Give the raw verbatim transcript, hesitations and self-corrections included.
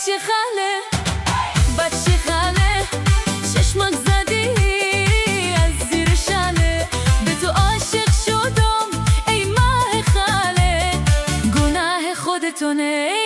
بچه خاله بچه خاله چشمک زدی از زیر شله، به تو عاشق شدم ای ماه خاله، گناه خودتونه.